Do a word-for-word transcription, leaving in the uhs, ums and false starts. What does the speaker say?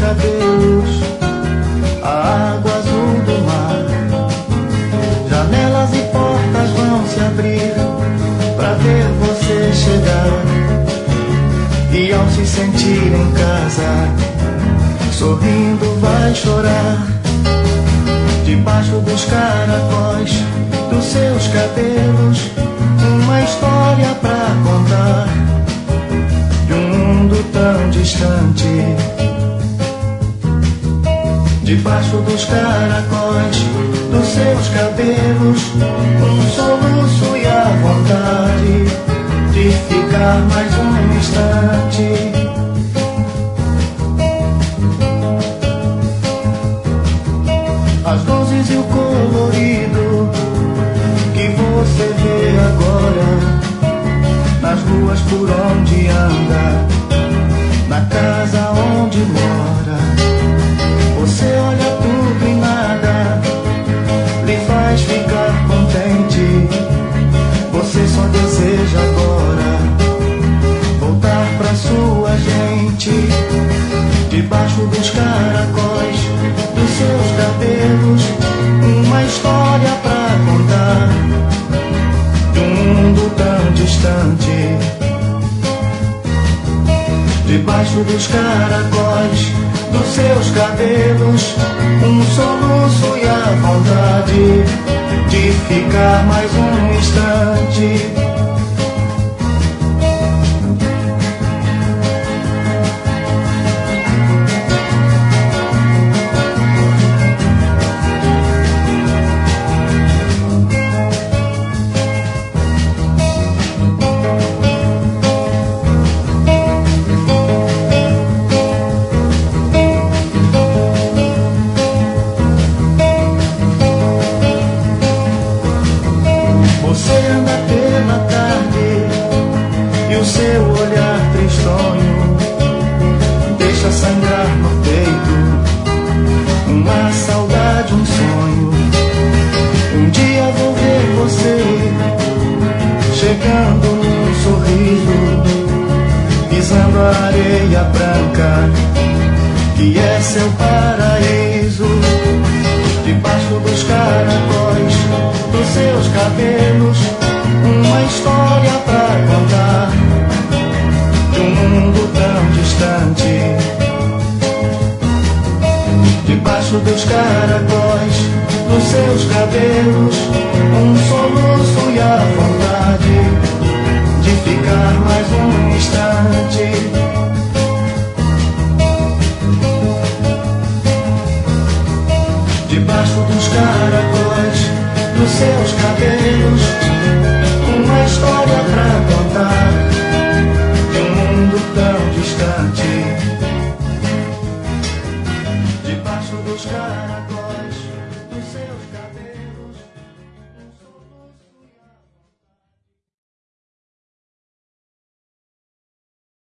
cabelos, a água azul do mar. Janelas e portas vão se abrir pra ver você chegar. E ao se sentir em casa, sorrindo vai chorar. Debaixo dos caracóis dos seus cabelos, uma história pra contar de um mundo tão distante. Debaixo dos caracóis dos seus cabelos, um soluço e a vontade de ficar mais um instante. As luzes e o colorido que você vê agora, nas ruas por onde anda, na casa onde mora. Você olha tudo e nada lhe faz ficar contente. Você só deseja agora voltar pra sua gente. Debaixo dos caracóis dos seus cabelos, uma história pra contar de um mundo tão distante. Debaixo dos caracóis dos seus cabelos, um soluço e a vontade de ficar mais um instante. Você anda pela tarde e o seu olhar tristonho deixa sangrar no peito uma saudade, um sonho. Um dia vou ver você chegando num sorriso, pisando a areia branca que é seu paraíso. Debaixo dos caracóis dos seus cabelos, uma história pra contar de um mundo tão distante. Debaixo dos caracóis dos seus cabelos, um soluço e a vontade de ficar mais um instante. Debaixo dos caracóis dos seus cabelos, uma história pra contar de um mundo tão distante. Debaixo dos caracóis.